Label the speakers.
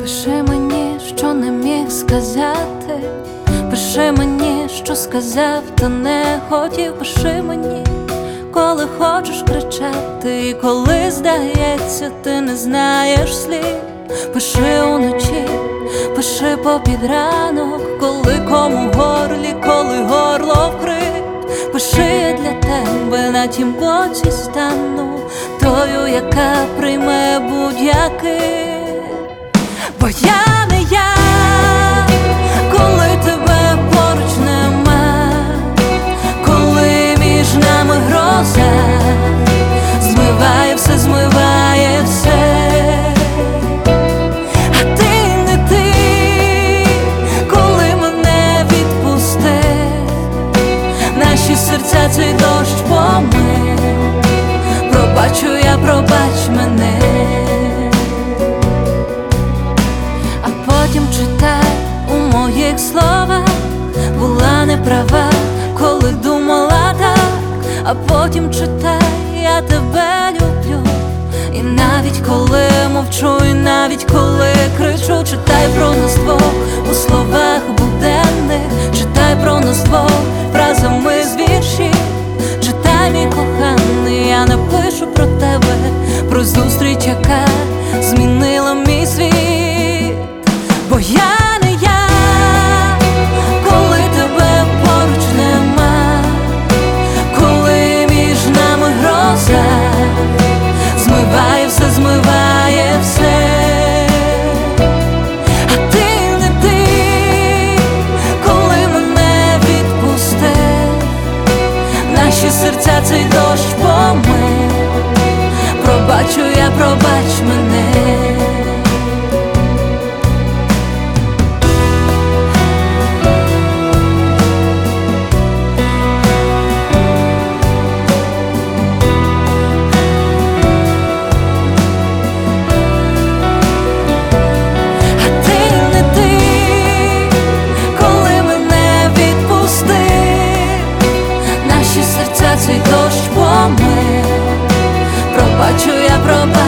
Speaker 1: Пиши мені, що не міг сказати, пиши мені, що сказав, та не хотів. Пиши мені, коли хочеш кричати, і коли здається, ти не знаєш слів. Пиши уночі, пиши попід ранок, коли кому в горлі, коли горло вкрит. Пиши, я для тебе на тім боці стану, тою, яка прийме будь-який. Бо я не я, коли тебе поруч нема, коли між нами гроза змиває все, змиває все. А ти не ти, коли мене відпустив, наші серця цей дощ помив. Пробачу я, пробач мене. Потім читай у моїх словах, була неправа, коли думала так. А потім читай, я тебе люблю. І навіть коли мовчу, і навіть коли кричу, читай про нас двох у словах буденних, читай про нас двох фразами з віршів. Читай, мій коханий, я напишу про тебе, про зустріч, яка змінила мій світ. Бо я не я, коли тебе поруч нема, коли між нами гроза змиває все, змиває все. А ти не ти, коли мене відпустив, наші серця цей дощ помив. Пробачу я, пробач мене. Цей дощ помив. Пробачу я, пробачу.